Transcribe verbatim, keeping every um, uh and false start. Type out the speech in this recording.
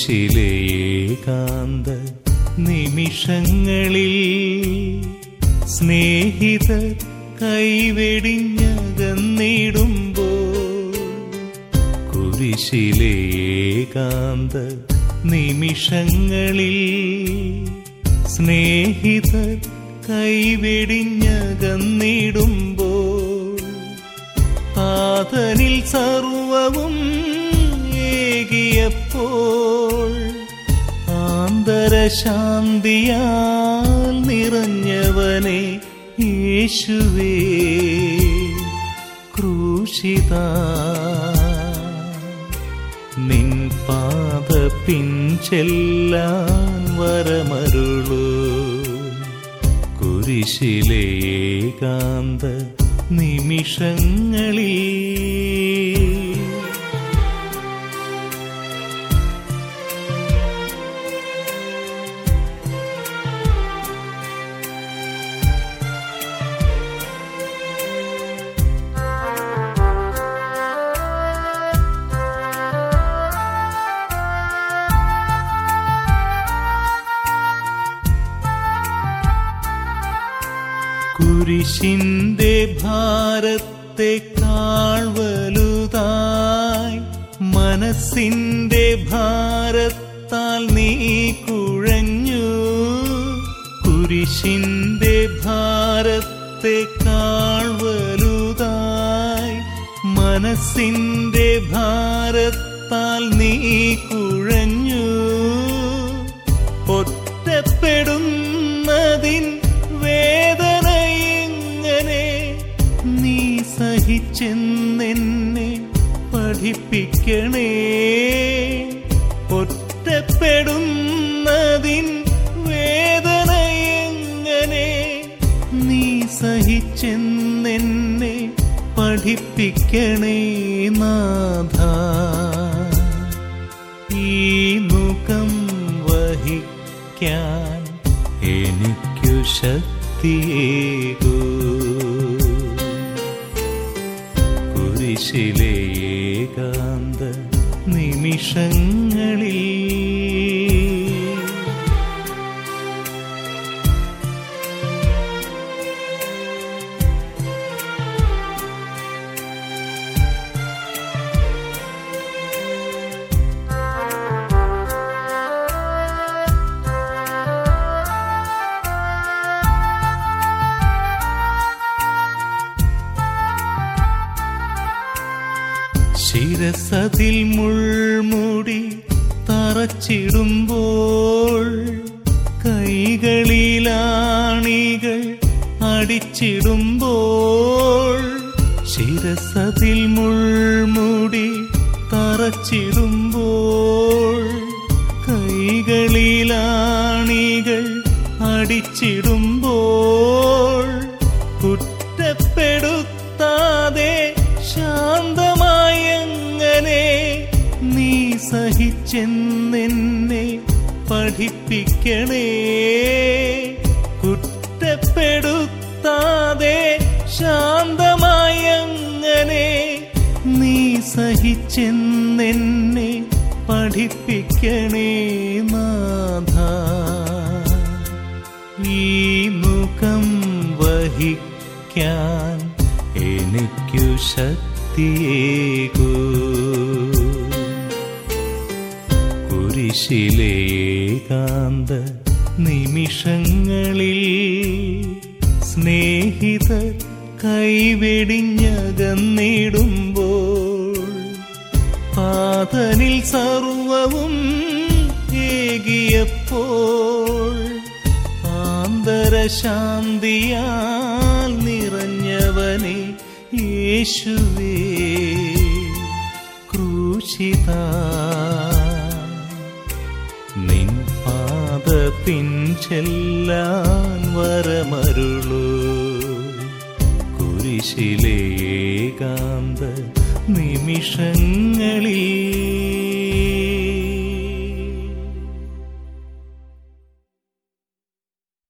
കുരിശിലെ ഏകാന്ത നിമിഷങ്ങളിൽ സ്നേഹിതർ കൈവെടിഞ്ഞകന്നിടുമ്പോൾ, കുരിശിലെ ഏകാന്ത നിമിഷങ്ങളിൽ സ്നേഹിതർ കൈവെടിഞ്ഞകന്നിടുമ്പോൾ, താതനിൽ സർവവും ഏകിയപ്പോൾ ആന്തരശാന്തിയാൽ നിറഞ്ഞവനെ യേശുവേ ക്രൂശിതാ, നിൻ പാദ പിൻചെല്ലാൻ വരമരുളൂ. കുരിശിലെ ഏകാന്ത നിമിഷങ്ങളിൽ കുരിശിന്റെ ഭാരത്തെക്കാൾ വലുതായി മനസ്സിന്റെ ഭാരത്താൽ നീ കുഴഞ്ഞു. കുരിശിന്റെ ഭാരത്തെക്കാൾ വലുതായി മനസ്സിന്റെ ഭാരത്താൽ നീ കുഴഞ്ഞു. ഒറ്റപ്പെടുന്നതിൻ വേദനയെങ്ങനെ നീ സഹിച്ചെന്നെന്നെ പഠിപ്പിക്കണേ. ഒറ്റപ്പെടുന്നതിൻ വേദനയെങ്ങനെ നീ സഹിച്ചെന്നെന്നെ പഠിപ്പിക്കണേ നാഥാ. ഈ മുഖം വഹിക്കാൻ എനിക്കു ശക്തിയേകൂ. കുരിശിലെ ഏകാന്ത നിമിഷങ്ങളിൽ ശിരസതിൽ മുൾമുടി തറച്ചിടുമ്പോൾ, കൈകളിലാണികൾ അടിച്ചിടുമ്പോൾ, ശിരസതിൽ മുൾമുടി തറച്ചിടുമ്പോൾ, കൈകളിലാണികൾ അടിച്ചിടുമ്പോൾ, കുറ്റപ്പെടുത്താതെ ശാന്തമായങ്ങനെ നീ സഹിച്ചെന്നെന്നെ പഠിപ്പിക്കണേ. കുറ്റപ്പെടുത്താതെ ശാന്തമായങ്ങനെ നീ സഹിച്ചെന്നെന്നെ പഠിപ്പിക്കണേ നാഥാ. ഈ മുഖം വഹിക്കാൻ എനിക്കു ശക്തിയേകൂ. കുരിശിലെ ഏകാന്ത നിമിഷങ്ങളിൽ സ്നേഹിതർ കൈവെടിഞ്ഞകന്നിടുമ്പോൾ, പാതനിൽ സർവവും ഏകിയപ്പോൾ ആന്തരശാന്തിയാൽ നിറഞ്ഞവനെ യേശുവേ ക്രൂശിതാ, നിൻ പാദ പിൻചെല്ലാൻ വരമരുളൂ. കുരിശിലെ ഏകാന്ത നിമിഷങ്ങളിൽ